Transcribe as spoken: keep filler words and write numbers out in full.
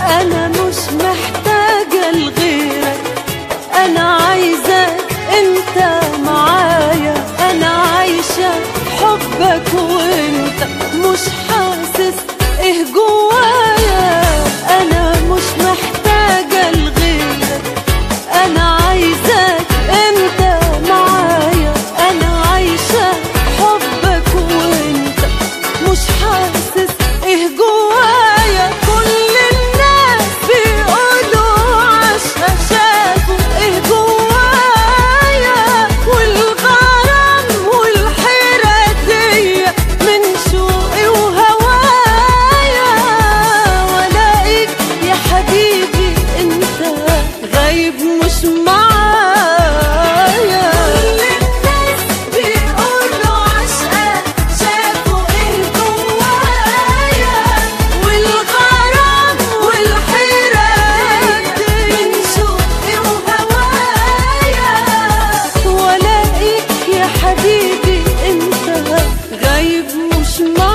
أنا مش محتاجة لغيرك، أنا عايزاك أنت معايا، أنا عايشة حبك وأنت مش حاسس إيه جوايا. أنا مش محتاجة لغيرك، أنا عايزاك أنت معايا، أنا عايشة حبك وأنت مش حاسس إيه جوايا. كل الناس بيقولوا عشقة شافوا إيه جوايا، والغرام والحيرة دي من شوقي وهوايا. ولاقيك يا حبيبي انت غايب مش معايا. كل الناس بيقولوا عشقة شافوا ايه جوايا، والغرام والحيرة من شوقي وهوايا. ولاقيك يا حبيبي انت غايب مش معايا.